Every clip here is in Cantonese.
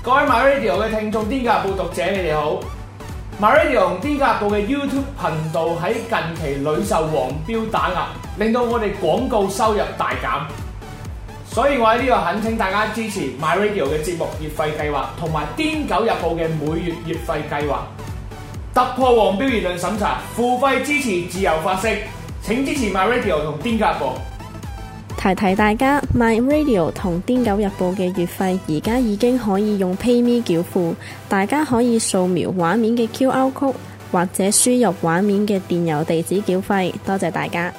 各位 MyRadio 嘅聽眾，癲狗日報讀者，你哋好。MyRadio 同癲狗日報嘅 YouTube 頻道喺近期屢受黃標打壓，令到我哋廣告收入大減。所以我喺呢度懇請大家支持 MyRadio 嘅節目月費計劃，同埋癲狗日報嘅每月月費計劃。突破黃標言論審查，付費支持自由發聲。請支持 MyRadio 同癲狗日報。 提提大家 ，MyRadio 同癲狗日報嘅月費而家已經可以用 PayMe 繳付，大家可以掃描畫面嘅 QR Code 或者輸入畫面嘅電郵地址繳費。多謝大家。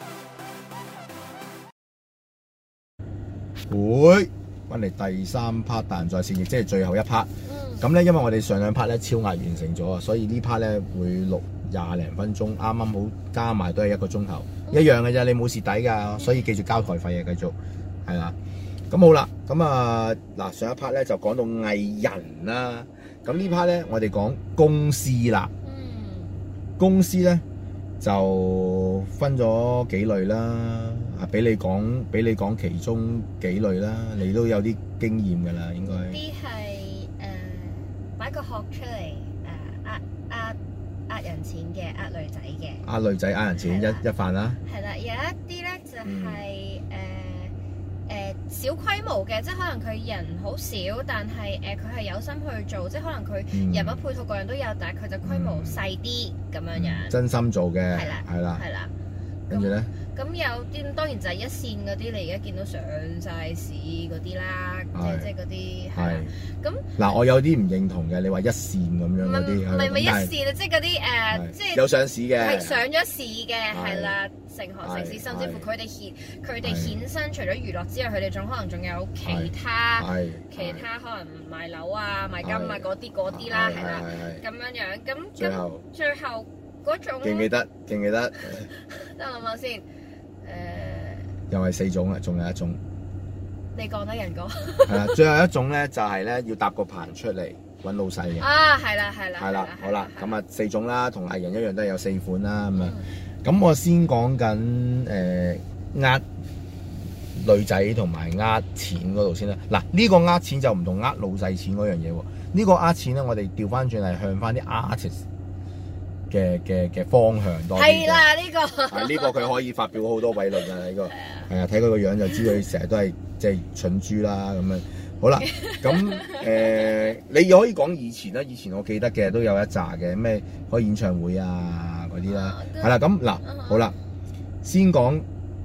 會翻嚟第三 part 達仁在線，亦即係最後一 part。咁咧，因為我哋上兩 part 咧超額完成咗啊，所以呢 part 咧會錄20零分鐘，啱啱好加埋都係1個鐘頭，一樣嘅啫，你冇蝕底㗎，所以記住交台費啊，繼續係啦。咁好啦，咁啊嗱，上一 part 咧就講到藝人啦，咁呢 part 咧我哋講公司啦。公司咧就分咗幾類啦，啊俾你講其中幾類啦，你都有啲經驗㗎啦，應該。 啲係擺個殼出嚟呃人錢嘅，呃女仔嘅。呃女仔呃人錢一飯啦。 係啦，有一啲咧就係小規模嘅，即係可能佢人好少，但係佢係有心去做，即係可能佢人物配套各樣都有，但係佢就規模細啲咁樣樣。 真心做嘅。係啦。跟住咧， 咁有啲當然就係一線嗰啲，你而家見到上晒市嗰啲啦，即係嗰啲係。咁嗱，我有啲唔認同嘅，你話一線咁樣嗰啲， 唔係一線啊，即係嗰啲即係有上市嘅， 係上咗市嘅，係啦，成行成市，甚至乎佢哋衍生除咗娛樂之外，佢哋可能仲有其他可能賣樓啊、賣金啊嗰啲啦，係啦，咁樣樣。咁最後。記唔記得？等我諗下先。 又係4種啦，仲有一種。 你講得人講。 係啦，最後一種咧就係咧要搭個棚出嚟揾老細嘅。 啊，係啦。 係啦，好啦，咁啊4種啦，同藝人一樣都係有4款啦咁啊。咁我先講緊呃女仔同埋呃錢嗰度先啦。嗱，呢個呃錢就唔同呃老細錢嗰樣嘢喎。呢個呃錢咧，我哋調翻轉係向翻啲 artist。嘅方向多啲。係啦，呢個佢可以發表好多偉論啊！呢個係啊，睇佢個樣就知佢成日都係即係蠢豬啦咁樣。好啦，咁你可以講以前啦，以前我記得嘅都有一紮嘅咩開演唱會啊嗰啲啦。係啦，咁嗱好啦，先講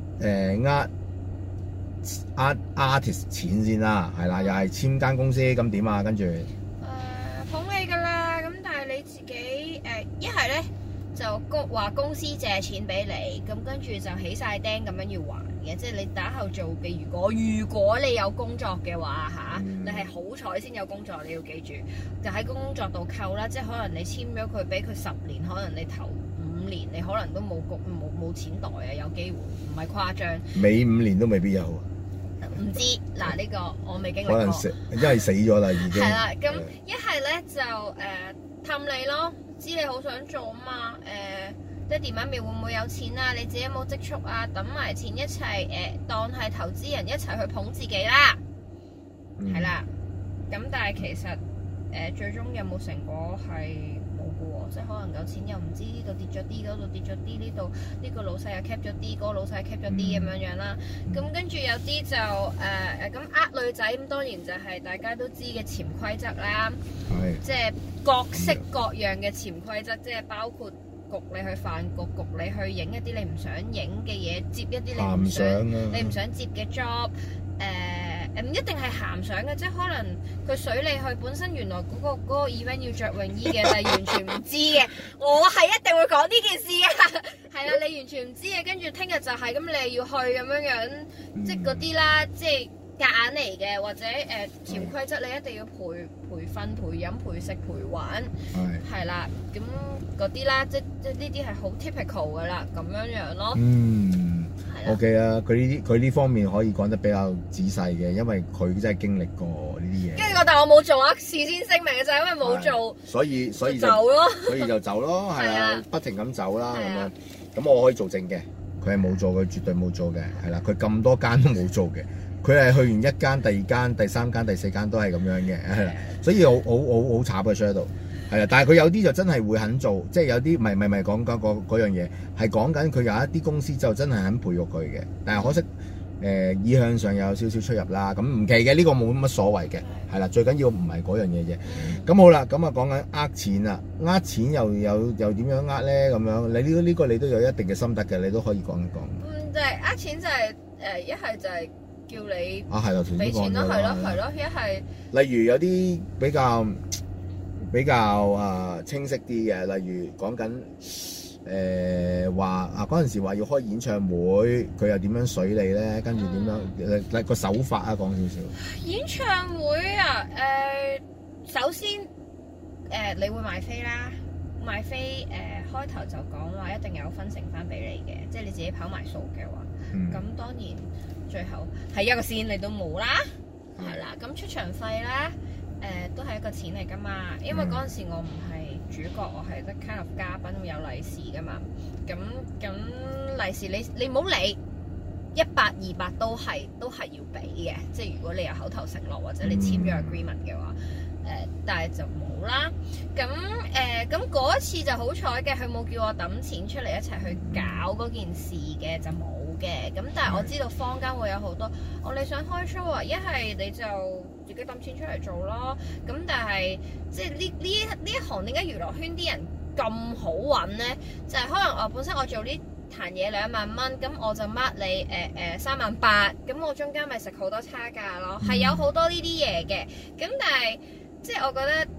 呃 artist 錢先啦，係啦，又係簽間公司咁點啊？跟住捧你㗎啦，咁但係你自己一係咧就話公司借錢俾你，咁跟住就起晒釘咁樣要還嘅，即係你打後做嘅。如果你有工作嘅話嚇，你係好彩先有工作，你要記住，就喺工作度扣啦。即係可能你簽咗佢俾佢10年，可能你頭5年你可能都冇錢袋啊，有機會，唔係誇張。 尾5年都未必有。 唔知嗱，呢個我未經歷過。 可能因為死咗啦已經。係啦，咁一係咧就氹你咯，知你好想做啊嘛，爹哋媽咪會唔會有錢啊？你自己有冇積蓄啊？等埋錢一齊當係投資人一齊去捧自己啦，係啦。咁但係其實最終有冇成果係冇嘅喎，即係可能有錢又唔知呢度跌咗啲，嗰度跌咗啲，呢個老細又 cap 咗啲，嗰個老細 cap 咗啲咁樣啦。咁跟住有啲就咁女仔，咁當然就係大家都知嘅潛規則啦，即係各式各樣嘅潛規則，即係包括焗你去飯局，焗你去影一啲你唔想影嘅嘢，接一啲你唔想接嘅 job，唔一定係鹹相嘅，即係可能佢水你去，本身原來嗰個 event 要着泳衣嘅，但係完全唔知嘅，我係一定會講呢件事嘅，係啦，你完全唔知嘅，跟住聽日就係咁，你要去咁樣，即係嗰啲啦，即係夾硬嚟嘅，或者潛規則你一定要陪瞓、陪飲、陪食、陪玩，係啦，咁嗰啲啦，即係呢啲係好 typical 噶啦，咁樣咯。 OK 啊，佢呢方面可以講得比較仔細嘅，因為佢真係經歷過呢啲嘢。 跟住但係我冇做啊，事先聲明嘅就係因為冇做， 所以就走咯， 所以就走咯，係啊，不停咁走啦咁樣。咁我可以做證嘅，佢係冇做，佢絕對冇做嘅，係啦，佢咁多間都冇做嘅。 佢係去完一間、第二間、第三間、第四間都係咁樣嘅，係啦，所以好慘嘅 share 度，係啊，但係佢有啲就真係會肯做，即係有啲唔係講緊嗰樣嘢，係講緊佢有一啲公司就真係肯培育佢嘅，但係可惜意向上有少少出入啦，咁唔奇嘅，呢個冇乜所謂嘅，係啦，最緊要唔係嗰樣嘢啫。咁好啦，咁啊講緊呃錢啦，呃錢又點樣呃咧？咁樣你呢個你都有一定嘅心得嘅，你都可以講一講。 就係呃錢就係一係就係叫你係啦， 俾錢咯，係咯，一係例如有啲比較清晰啲嘅，例如講緊話嗰陣時話要開演唱會，佢又點樣水你咧？跟住點樣個手法啊？講少少。 演唱會啊，首先你會買飛啦，買飛開頭就講話一定有分成翻俾你嘅，即係你自己跑埋數嘅話，咁當然最後係一個仙你都冇啦，係啦，咁出場費咧都係一個錢嚟噶嘛，因為嗰陣時我唔係主角，我係得 kind of 嘉賓，會有利是噶嘛，咁利是你唔好理，100、200都係要俾嘅，即係如果你有口頭承諾或者你簽咗 agreement 嘅話，但係就冇啦。咁嗰一次就好彩嘅，佢冇叫我揼錢出嚟一齊去搞嗰件事嘅，就冇嘅。咁但係我知道坊間會有好多，你想開 show 啊，一係你就自己揼錢出嚟做咯。咁但係即係呢一行點解娛樂圈啲人咁好揾咧？就係可能本身我做呢壇嘢2萬蚊，咁我就 mark 你38000，咁我中間咪食好多差價咯。係有好多呢啲嘢嘅。咁但係即係我覺得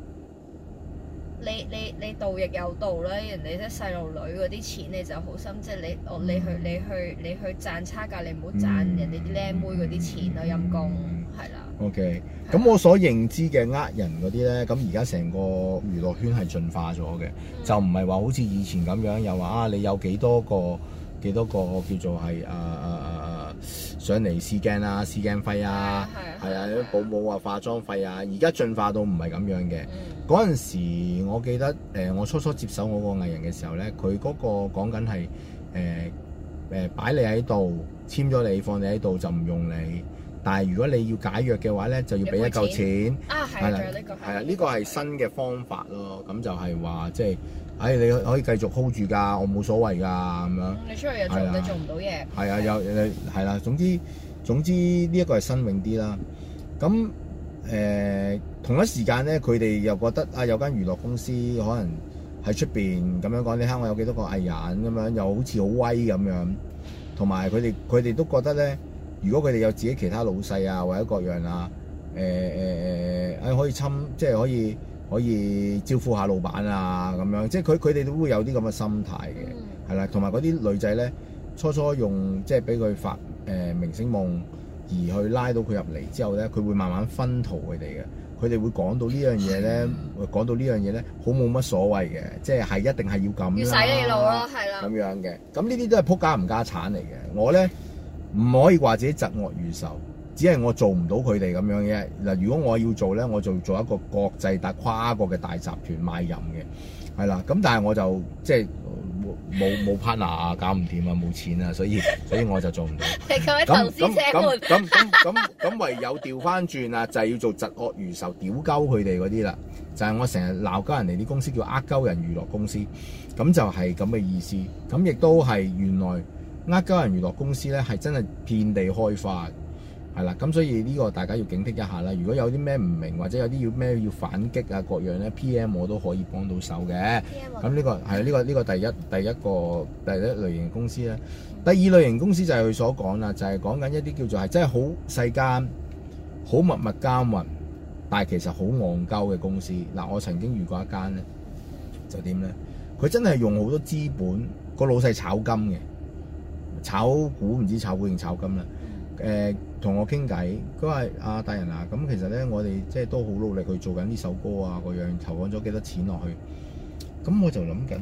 你道亦有道啦，人哋啲細路女嗰啲錢你就好心，即係你去賺差價，你唔好賺人哋啲靚妹嗰啲錢咯，陰公係啦。OK， 咁我所認知嘅人嗰啲咧，咁而家成個娛樂圈係進化咗嘅，就唔係話好似以前咁樣，又話你有幾多個叫做係上嚟試鏡啊、試鏡費啊，係啊，啲保姆啊、化妝費啊，而家進化到唔係咁樣嘅。嗰陣時我記得我初初接手我個藝人嘅時候咧，佢嗰個講緊係擺你喺度，簽咗你，放你喺度就唔用你。但係如果你要解約嘅話咧，就要俾一嚿錢。係啦，係啊，呢個係新嘅方法咯。咁就係話即係，你可以繼續 hold 住㗎，我冇所謂㗎咁樣。 你出去又做，你做唔到嘢。係啊，係啦，總之呢一個係新穎啲啦。咁同一時間咧，佢哋又覺得有間娛樂公司可能喺出邊咁樣講，你睇我有幾多個藝人咁樣，又好似好威咁樣。同埋佢哋都覺得咧，如果佢哋有自己其他老細啊，或者各樣啊，可以即係可以招呼下老闆啊咁樣，即係佢哋都會有啲咁嘅心態嘅，係啦。同埋嗰啲女仔咧，初用即係俾佢發明星夢，而去拉到佢入嚟之後咧，佢會慢慢薰陶佢哋嘅。佢哋會講到呢樣嘢咧，好冇乜所謂嘅，即係一定係要咁啦， 要洗你腦咯，係啦， 咁樣嘅。咁呢啲都係撲家唔家產嚟嘅。我咧唔可以話自己疾惡如仇，只係我做唔到佢哋咁樣嘅。嗱，如果我要做咧，我就做一個國際跨國嘅大集團賣淫嘅，係啦。咁但係我就即係冇 partner 啊，搞唔掂啊，冇錢啊，所以我就做唔到。 各位投資者們， 咁唯有調翻轉啊，就係要做疾惡如仇，屌鳩佢哋嗰啲啦。就係我成日鬧鳩人哋啲公司叫鳩人娛樂公司，咁就係咁嘅意思。咁亦都係原來鳩人娛樂公司咧係真係遍地開花。係啦，咁所以呢個大家要警惕一下啦。如果有啲咩唔明或者有啲要反擊啊各樣咧 ，PM 我都可以幫到手嘅。咁呢個係呢個第一類型公司咧。第二類型公司就係佢所講啦，就係講緊一啲叫做係真係好細間、好默默耕耘，但係其實好戇鳩嘅公司。嗱，我曾經遇過一間咧，就點咧？佢真係用好多資本，個老細炒金嘅，炒股唔知炒股定炒金啦。同我傾偈，佢話大人啊，咁其實咧我哋即係都好努力去做緊呢首歌啊，個樣投放咗幾多錢落去。咁我就諗緊，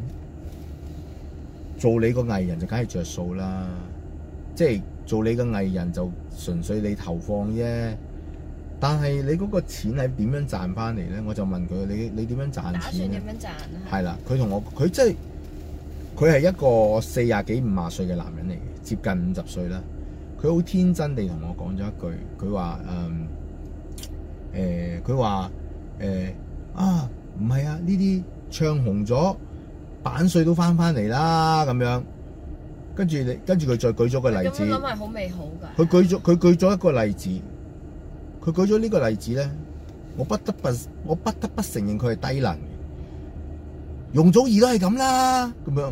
做你個藝人就梗係着數啦，即係做你個藝人就純粹你投放啫。但係你嗰個錢係點樣賺翻嚟咧？我就問佢：你點樣賺錢？打算點樣賺？ 係啦，佢即係佢係一個40幾50歲嘅男人嚟嘅，接近50歲啦。 佢好天真地同我講咗一句，佢話唔係啊，呢啲唱紅咗版稅都翻嚟啦咁樣。跟住佢再舉咗個例子， 咁樣諗係好美好㗎。 佢舉咗一個例子，佢舉咗呢個例子咧，我不得不承認佢係低能嘅。容祖兒都係咁啦，咁樣。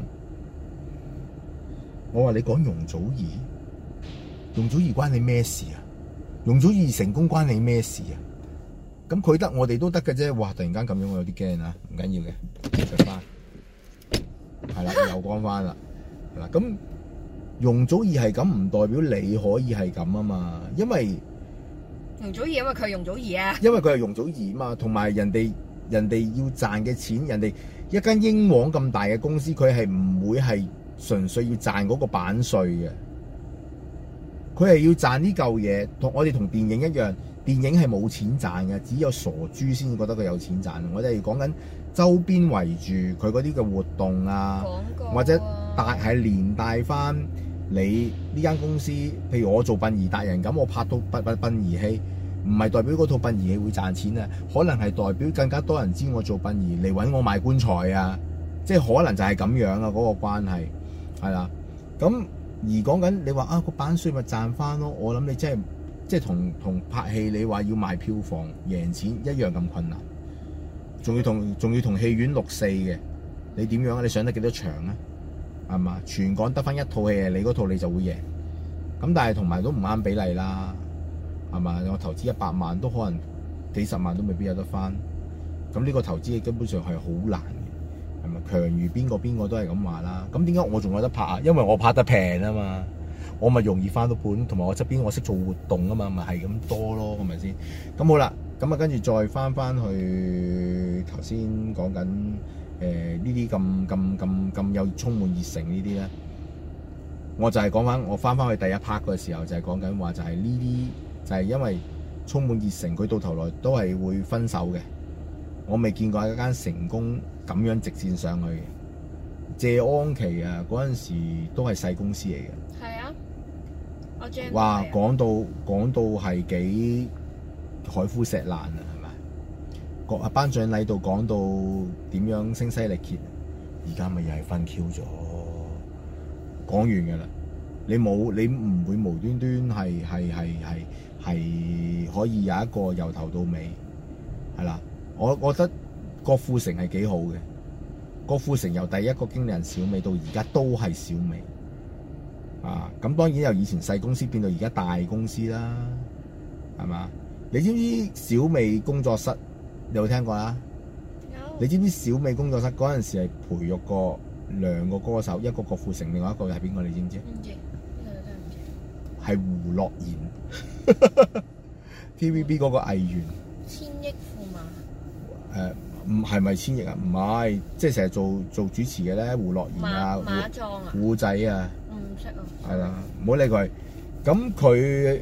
我話你講容祖兒關你咩事啊？容祖兒成功關你咩事啊？咁佢得，我哋都得嘅啫。哇！突然間咁樣，我有啲驚啊，唔緊要嘅，着翻，係啦，又講翻啦，係啦。咁容祖兒係咁，唔代表你可以係咁啊嘛，因為容祖兒因為佢係容祖兒啊， 因為佢係容祖兒嘛，同埋人哋要賺嘅錢，人哋一間英皇咁大嘅公司，佢係唔會係純粹要賺嗰個版稅嘅，佢係要賺呢嚿嘢。我哋同電影一樣，電影係冇錢賺嘅，只有傻豬先至覺得佢有錢賺。我哋係講緊周邊圍住佢嗰啲嘅活動啊，或者連帶翻你呢間公司。譬如我做殯儀達人咁，我拍到殯儀戲，唔係代表嗰套殯儀戲會賺錢啊，可能係代表更加多人知我做殯儀嚟揾我賣棺材啊，即係可能就係咁樣啊，嗰個關係係啦。咁而講緊你話個版稅咪賺翻咯，我諗你即係同拍戲你話要賣票房贏錢一樣咁困難，仲要同戲院6:4嘅，你點樣啊？你上得幾多場啊？係嘛？全港得翻一套戲，你嗰套你就會贏。咁但係同埋都唔啱比例啦，係嘛？我投資100萬都可能幾十萬都未必有得翻。咁呢個投資根本上係好難嘅，係咪？強如邊個都係咁話啦。咁點解我仲有得拍啊？因為我拍得平啊嘛，我咪容易翻到本，同埋我側邊我識做活動啊嘛，咪係咁多咯，係咪先？咁好啦，咁啊跟住再翻去頭先講緊呢啲咁有充滿熱誠呢啲咧，我就係講翻我翻去第一 part 嘅時候就係講緊話就係呢啲就係因為充滿熱誠，佢到頭來都係會分手嘅。我未見過一間成功咁樣直線上去嘅。謝安琪啊，嗰陣時都係細公司嚟嘅。 係啊，我 Jan 哇，講到係幾海枯石爛啊，係咪？個頒獎禮度講到點樣聲嘶力竭，而家咪又係分 Q 咗。講完㗎啦，你唔會無端端係可以有一個由頭到尾係啦。我覺得郭富城係幾好嘅。郭富城由第一個經理人小美到而家都係小美啊！咁當然由以前細公司變到而家大公司啦，係嘛？你知唔知小美工作室有冇聽過啊？ 有。 你知唔知小美工作室嗰陣時係培育過2個歌手，一個郭富城，另外一個係邊個？你知唔知？ 唔知，呢個真係唔知。 係胡樂妍，TVB 嗰個藝員。 千億駙馬。 唔係咪千億啊？唔係，即係成日做主持嘅咧，胡樂妍啊， 馬壯啊， 胡仔啊， 唔識啊。 係啦，唔好理佢。咁佢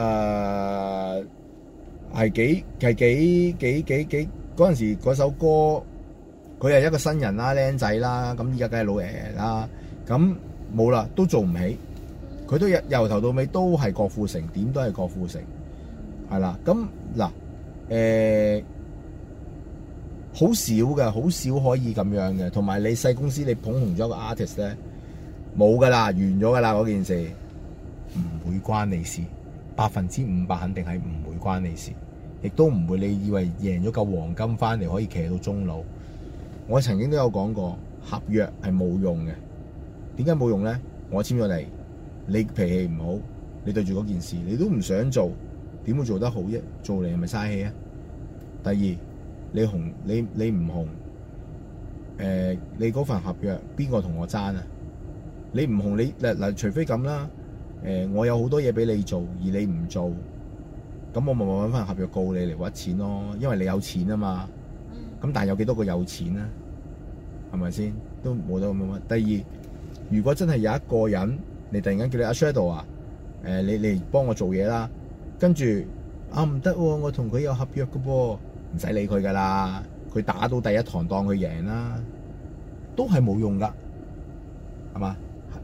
係幾嗰陣時嗰首歌，佢係一個新人啦，僆仔啦，咁依家梗係老爺爺啦，咁冇啦，都做唔起。佢都由頭到尾都係郭富城，點都係郭富城，係啦。咁嗱好少嘅，好少可以咁樣嘅。同埋你細公司你捧紅咗個 artist 咧，冇噶啦，完咗噶啦嗰件事，唔會關你事，500%肯定係唔會關你事，亦都唔會你以為贏咗嚿黃金翻嚟可以騎到終老。我曾經都有講過，合約係冇用嘅。點解冇用咧？我簽咗你，你脾氣唔好，你對住嗰件事你都唔想做，點會做得好啫？做嚟係咪嘥氣啊？第二，你紅你唔紅，你嗰份合約邊個同我爭啊？你唔紅你嗱，除非咁啦，我有好多嘢俾你做，而你唔做，咁我咪揾份合約告你嚟揾錢咯，因為你有錢啊嘛。咁但係有幾多個有錢啊？係咪先？都冇得咁樣。第二，如果真係有一個人，你突然間叫你阿 Shadow 啊，你嚟幫我做嘢啦，跟住唔得喎，我同佢有合約嘅噃。唔使理佢噶啦，佢打到第一堂當佢贏啦，都係冇用噶，係嘛？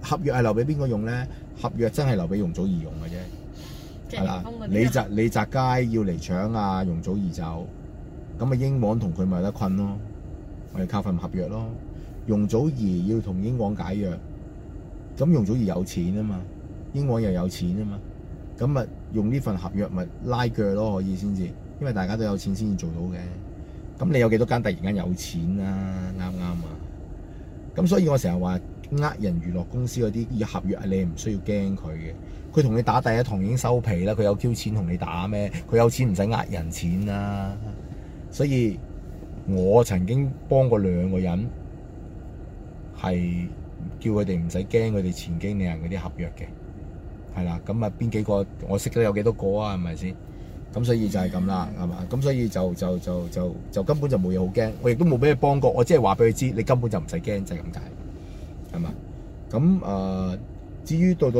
合約係留俾邊個用咧？合約真係留俾容祖兒用嘅啫，係啦。李澤楷要嚟搶啊容祖兒走，咁啊英皇同佢咪有得困咯，我哋靠份合約咯。容祖兒要同英皇解約，咁容祖兒有錢啊嘛，英皇又有錢啊嘛，咁咪用呢份合約咪拉鋸咯，可以先至，因為大家都有錢先至做到嘅。咁你有幾多間突然間有錢啊？啱唔啱啊？咁所以我成日話人娛樂公司嗰啲合約你唔需要驚佢嘅，佢同你打第一堂已經收皮啦，佢有 Q 錢同你打咩？佢有錢唔使人錢啦。所以我曾經幫過2個人，係叫佢哋唔使驚佢哋前經理人嗰啲合約嘅，係啦。咁啊邊幾個我識得有幾多個啊？係咪先？咁所以就係咁啦，係嘛？咁所以就根本就冇嘢好驚，我亦都冇俾佢幫過，我只係話俾佢知，你根本就唔使驚，就係咁解，係嘛？咁至於到第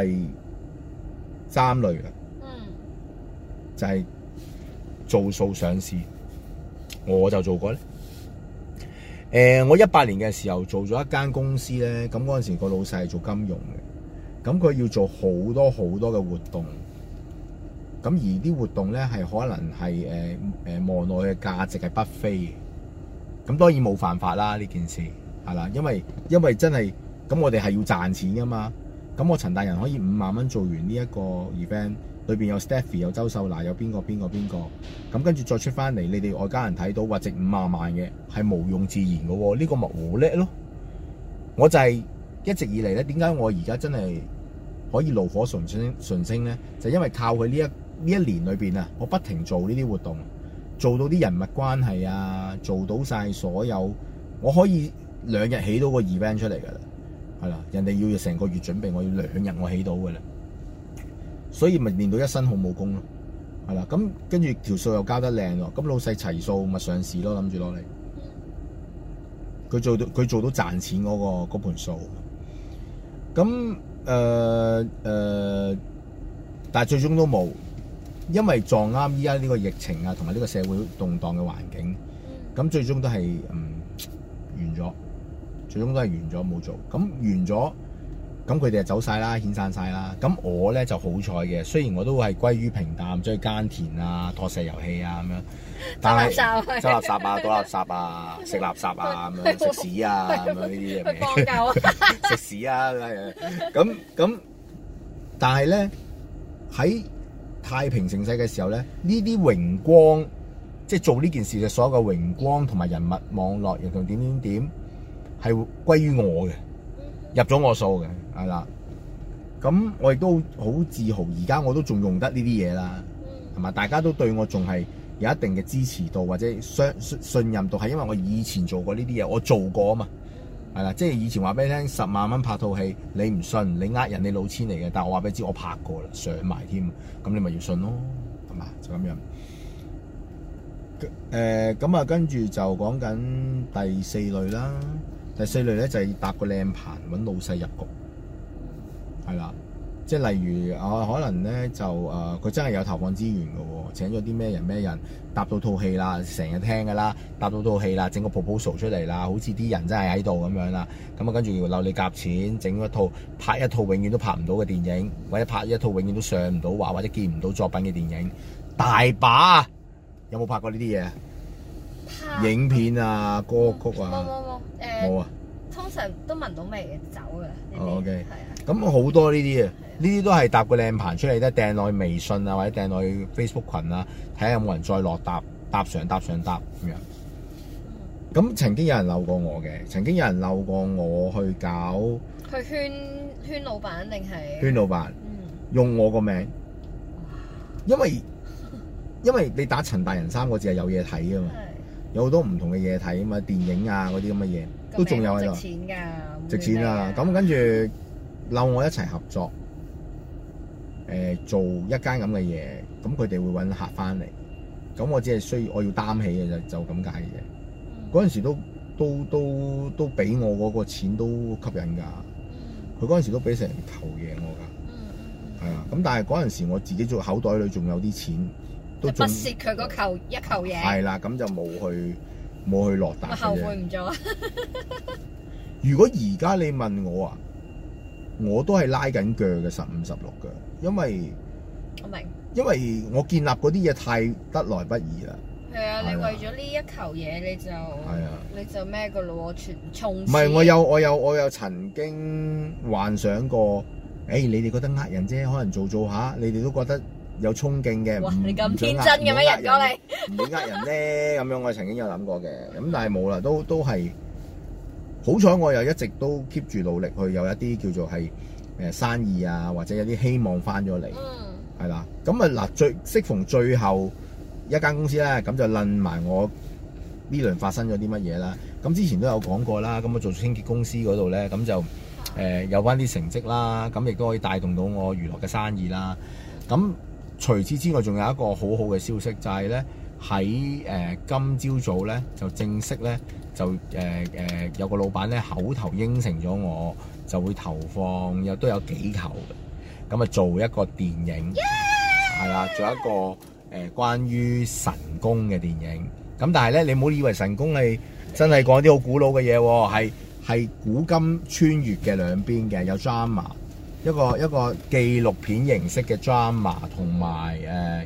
3類啦，就係做數上市，我就做過咧。我18年嘅時候做咗一間公司咧，咁嗰陣時個老細係做金融嘅，咁佢要做好多嘅活動。咁而啲活動咧係可能係望落嘅價值係不菲嘅，咁當然冇犯法啦呢件事係啦，因為真係咁我哋係要賺錢噶嘛，咁我陳大人可以5萬蚊做完呢一個 event， 裏邊有 Stephy 有周秀娜有邊個，咁跟住再出翻嚟，你哋外家人睇到話值50萬嘅係無庸置疑嘅喎，呢個咪好叻咯！我就係一直以嚟咧，點解我而家真係可以爐火純青咧？就因為靠佢呢一年裏邊啊，我不停做呢啲活動，做到啲人物關係啊，做到晒所有，我可以2日起到個 event 出嚟㗎啦，係啦，人哋要成個月準備，我要2日我起到㗎啦，所以咪練到一身好武功咯，係啦，咁跟住條數又交得靚咯，咁老細齊數咪上市咯，諗住攞嚟，佢做到賺錢嗰盤數，咁但係最終都冇。因為撞啱依家呢個疫情啊，同埋呢個社會動盪嘅環境，咁最終都係完咗，最終都係完咗冇做。咁完咗，咁佢哋就走晒啦，遣散晒啦。咁我咧就好彩嘅，雖然我都係歸於平淡，即係耕田啊、拖石油氣啊咁樣，但係收垃圾啊、倒垃圾啊、食垃圾啊咁樣、食屎啊咁樣呢啲嘢嘅，食屎啊咁，但係咧喺太平盛世嘅時候咧，呢啲榮光，即係做呢件事嘅所有嘅榮光同埋人物網絡，又同點，係歸於我嘅，入咗我數嘅，係啦。咁我亦都好自豪，而家我都仲用得呢啲嘢啦，係嘛？大家都對我仲係有一定嘅支持度或者信任度，係因為我以前做過呢啲嘢，我做過啊嘛。係啦，即係以前話俾你聽，10萬蚊拍套戲，你唔信，你呃人，你老千嚟嘅。但係我話俾你知，我拍過啦，上埋添，咁你咪要信咯，係嘛？就咁樣。咁啊，跟住就講緊第4類啦。第4類咧就係搭個靚棚揾老細入局，係啦。即係例如可能咧就佢真係有投放資源嘅喎，請咗啲咩人搭到套戲啦，成日聽㗎啦，搭到套戲啦，整個 proposal 出嚟啦，好似啲人真係喺度咁樣啦。咁啊跟住要留你夾錢，整一套拍一套永遠都拍唔到嘅電影，或者拍一套永遠都上唔到畫或者見唔到作品嘅電影，大把。有冇拍過呢啲嘢？影片啊，歌曲啊？冇啊。 通常都聞到味嘅走嘅。 OK。 係啊。 咁好多呢啲啊，呢啲都係搭個靚棚出嚟咧，掟落去微信啊，或者掟落去 Facebook 群啊，睇下有冇人再落搭上咁樣。咁曾經有人漏過我嘅，曾經有人漏過我去搞。 去圈老闆定係？圈老闆。用我個名，因為你打陳大人3個字係有嘢睇啊嘛，有好多唔同嘅嘢睇啊嘛，電影啊嗰啲咁嘅嘢都仲有喺度。值錢㗎。值錢啊！咁跟住。撈我一齊合作，做一間咁嘅嘢，咁佢哋會揾客翻嚟，咁我只係我要擔起嘅就咁解嘅啫。嗰陣時都俾我嗰個錢都吸引㗎，佢嗰陣時都俾成球嘢我㗎，係啊。咁但係嗰陣時我自己做口袋裏仲有啲錢，都不屑佢嗰一球嘢。係啦，咁就冇去落搭嘅啫。後悔唔做啊！如果而家你問我啊？ 我都係拉緊腳嘅15、16嘅，因為我明。 因為我建立嗰啲嘢太得來不易啦。 係啊，你係啊為咗呢一球嘢你就咩噶咯喎，全衝。 唔係，我有曾經幻想過，你哋覺得呃人啫，可能做下，你哋都覺得有衝勁嘅。 哇！ 唔你咁唔天想真嘅咩人過嚟？ 唔會呃人咧，咁樣我曾經有諗過嘅，咁但係冇啦，都係好彩，我又一直都 keep 住努力去有一啲叫做係生意啊，或者有啲希望翻咗嚟，係啦。咁啊嗱，適逢最後一間公司咧，咁就論埋我呢輪發生咗啲乜嘢啦。咁之前都有講過啦，咁我做清潔公司嗰度咧，咁就有翻啲成績啦，咁亦都可以帶動到我娛樂嘅生意啦。咁除此之外，仲有一個好好嘅消息，就係咧喺今朝早咧就正式咧就有個老闆咧口頭應承咗我，就會投放都有幾球嘅，咁啊做一個電影，係啦，做一個關於神功嘅電影。咁但係咧，你唔好以為神功係真係講啲好古老嘅嘢喎，係古今穿越嘅兩邊嘅，有 drama， 一個紀錄片形式嘅 drama， 同埋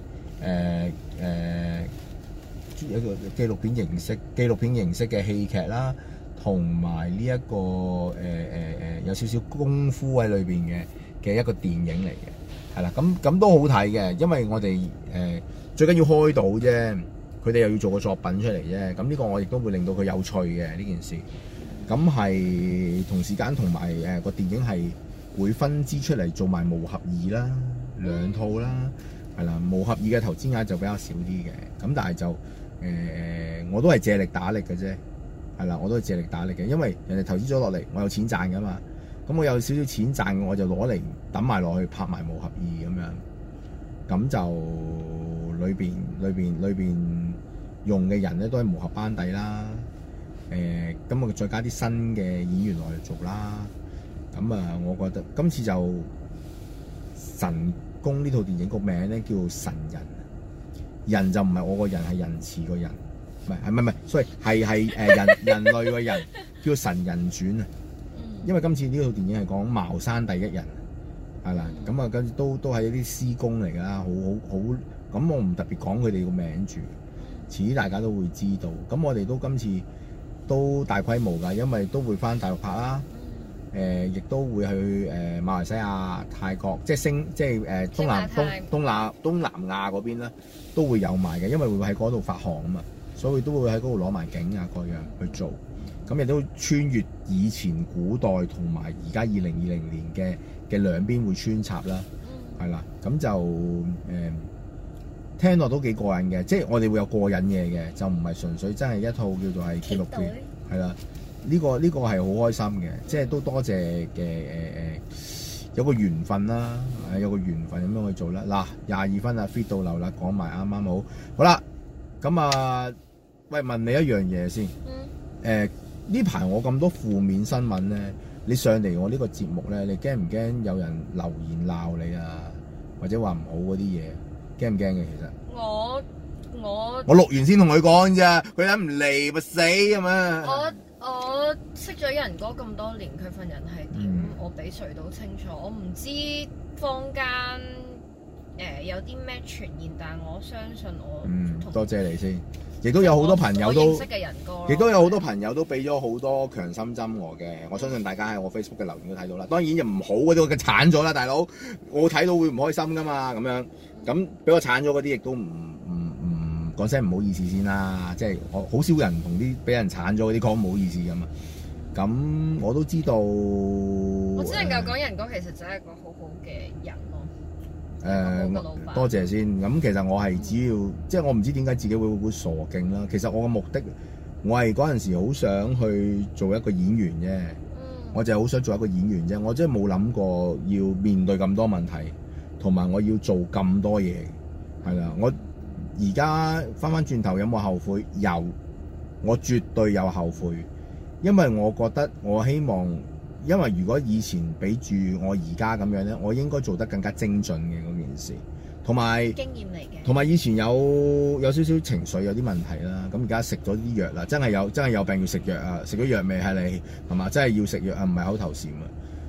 一個紀錄片形式嘅戲劇啦，同埋呢一個有少少功夫喺裏邊嘅一個電影嚟嘅，係啦，咁都好睇嘅，因為我哋最緊要開到啫。佢哋又要做個作品出嚟啫，咁呢個我亦都會令到佢有趣嘅呢件事。咁係同時間同埋個電影係會分支出嚟做埋無合二啦，兩套啦，係啦，無合二嘅投資額就比較少啲嘅。咁但係就我都係借力打力嘅啫，係啦，我都係借力打力嘅，因為人哋投資咗落嚟，我有錢賺噶嘛。咁我有少少錢賺，我就攞嚟抌埋落去拍埋無合二咁樣，咁就裏邊用嘅人咧都係無合班底啦，咁我再加啲新嘅演員落嚟做啦，咁啊，我覺得今次就神功呢套電影個名咧叫神人，人就唔係我個人，係仁慈個人，唔係，所以係人類個人叫神人傳啊，因為今次呢套電影係講茅山第一人，係啦，咁啊跟住都係一啲師公嚟㗎啦，好。咁我唔特別講佢哋個名住，遲啲大家都會知道。咁我哋都今次都大規模㗎，因為都會返大陸拍啦。亦都會去馬來西亞、泰國，即係東南亞嗰邊啦，都會有埋嘅，因為會喺嗰度發行啊嘛，所以都會喺嗰度攞埋景啊各樣去做。咁亦都穿越以前古代同埋而家2020年嘅兩邊會穿插啦，係啦，咁就聽落都幾過癮嘅，即係我哋會有過癮嘢嘅，就唔係純粹真係一套叫做係紀錄片，係啦，呢個係好開心嘅，即係都多謝嘅有個緣分啦，有個緣分咁樣去做啦。嗱，22分啦 ，fit 到流啦，講埋啱啱好啦。咁啊，喂，問你一樣嘢先，呢排我咁多負面新聞咧，你上嚟我呢個節目咧，你驚唔驚有人留言鬧你啊，或者話唔好嗰啲嘢？驚唔驚嘅？其實我錄完先同佢講咋，佢諗唔嚟咪死咁嘛。 我識咗仁哥咁多年，佢份人係點，我比誰都清楚。我唔知坊間有啲咩傳言，但係我相信我。 多謝你先，亦都有好多朋友都認識嘅仁哥， 亦都有好多朋友都俾咗好多強心針我嘅。我相信大家喺我 Facebook 嘅留言都睇到啦。當然就唔好嗰啲我嘅鏟咗啦，大佬，我睇到會唔開心噶嘛咁樣。咁俾我鏟咗嗰啲，亦都唔講聲唔好意思先啦。即係我好少人同啲俾人鏟咗嗰啲講唔好意思噶嘛。咁我都知道。 我只能夠講仁哥其實就係一個好好嘅人咯。 多謝先。咁其實我係只要即係我唔知點解自己會傻勁啦。其實我嘅目的，我係嗰陣時好想去做一個演員啫。我就係好想做一個演員啫。我真係冇諗過要面對咁多問題。同埋我要做咁多嘢，係啦。我而家翻轉頭有冇後悔？有，我絕對有後悔，因為我覺得我希望，因為如果以前比住我而家咁樣咧，我應該做得更加精進嘅嗰件事，同埋經驗嚟嘅。同埋以前有少少情緒有啲問題啦，咁而家食咗啲藥啦，真係有病要食藥啊！食咗藥未係你係嘛？真係要食藥啊，唔係口頭禪啊！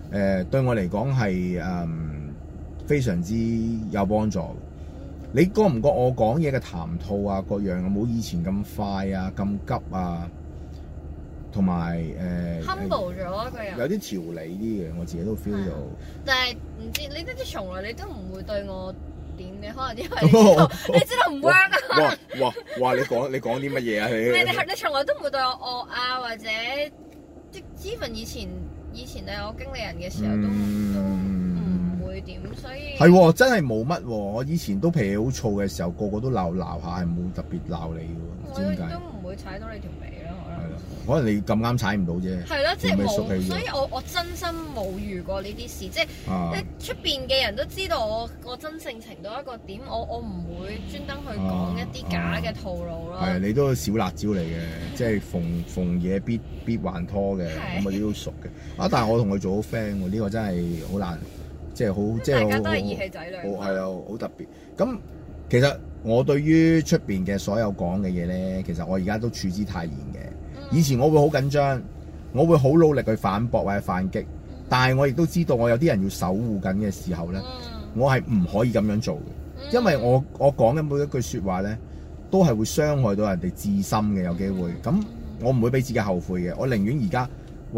對我嚟講係非常之有幫助。你覺唔覺我講嘢嘅談吐啊各樣冇以前咁快啊咁急啊，同埋 humble 咗個人， 有啲條理啲嘅，我自己都 feel 到。 但係唔知你都從來你都唔會對我點嘅，可能因為你知道唔 work 啊。 哇！你講啲乜嘢啊？ 你從來都唔會對我惡啊，或者即 even 以前係我經理人嘅時候都唔會點，所以係喎，真係冇乜喎。我以前都脾氣好燥嘅時候，個個都鬧下，係冇特別鬧你嘅喎，唔知點解。 我都唔會踩到你條尾咯， 可能你咁啱踩唔到啫。 係咯，即係冇， 所以我真心冇遇過呢啲事，即係出邊嘅人都知道我真性情到一個點，我唔會專登去講一啲假嘅套路咯。 係你都小辣椒嚟嘅，即係逢嘢必還拖嘅，咁我哋都熟嘅。但係我同佢做好 friend 喎，呢個真係好難。即係好，即係大家都係義氣仔女。 係啊，好特別。咁其實我對於出邊嘅所有講嘅嘢咧，其實我而家都處之泰然嘅。以前我會好緊張，我會好努力去反駁或者反擊，但係我亦都知道我有啲人要守護緊嘅時候咧，我係唔可以咁樣做嘅，因為我講嘅每一句説話咧，都係會傷害到人哋至深嘅，有機會。咁我唔會俾自己後悔嘅，我寧願而家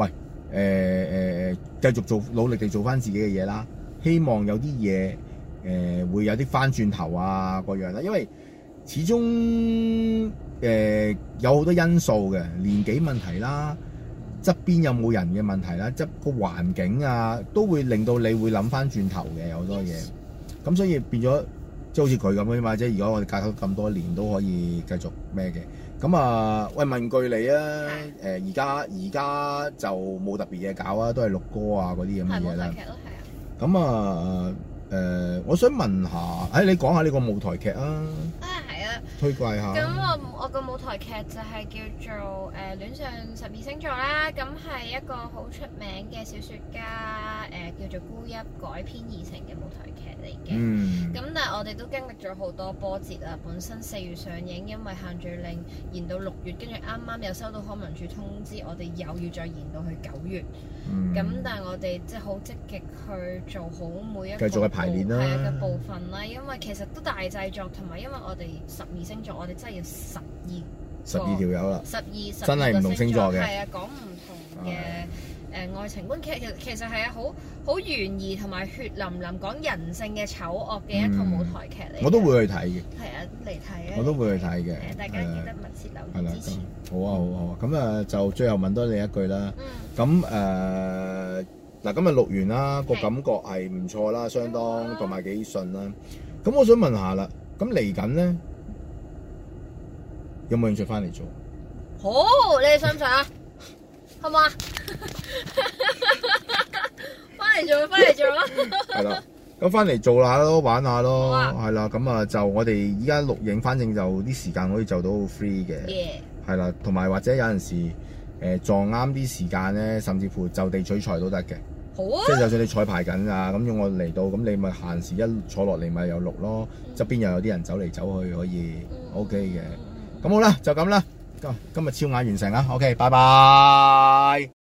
繼續努力地做翻自己嘅嘢啦。希望有啲嘢會有啲翻轉頭啊嗰樣啦，因為始終有好多因素嘅，年紀問題啦，側邊有冇人嘅問題啦，即係個環境啊，都會令到你會諗翻轉頭嘅，有好多嘢。咁所以變咗即係好似佢咁樣嘛，即係如果我哋隔咗咁多年都可以繼續咩嘅。咁啊，喂，問句你啊，而家就冇特別嘢搞啊，都係錄歌啊嗰啲咁嘅嘢啦。咁啊，我想問下，你講下呢個舞台劇啊？ 係啊， 推介下。 咁我個舞台劇就係叫做戀上12星座啦，咁係一個好出名嘅小説家叫做孤泣改編而成嘅舞台劇嚟嘅。咁但係我哋都經歷咗好多波折啊！本身4月上映，因為限聚令延到6月，跟住啱啱又收到康文署通知，我哋又要再延到去9月。咁但係我哋即係好積極去做好每一個繼續嘅排練啦， 係嘅部分啦。因為其實都大製作，同埋因為我哋12星座，我哋真係要12 條友啦 ，12 真係唔同星座嘅， 係啊，講唔同嘅愛情觀。其實係啊，好懸疑同埋血淋淋講人性嘅醜惡嘅一套舞台劇嚟。 我都會去睇嘅。 係啊，嚟睇啊！ 我都會去睇嘅。 大家記得密切留意支持。 好啊。咁就最後問多你一句啦。咁嗱，今日錄完啦，個感覺係唔錯啦，相當同埋幾順啦。咁我想問下啦，咁嚟緊咧有冇興趣翻嚟做？ 好，你哋想唔想啊？好唔好啊？翻嚟做啦！ 係啦，咁翻嚟做下咯，玩下咯，係啦。咁就我哋依家錄影，反正就啲時間可以就到好 free 嘅，係啦。同埋或者有陣時撞啱啲時間咧，甚至乎就地取材都得嘅。 好啊！ 即係就算你彩排緊啊，咁我嚟到，咁你咪閒時一坐落嚟咪有錄咯。側邊又有啲人走嚟走去，可以 OK 嘅。咁好啦，就咁啦。今日超額完成啦。OK，拜拜。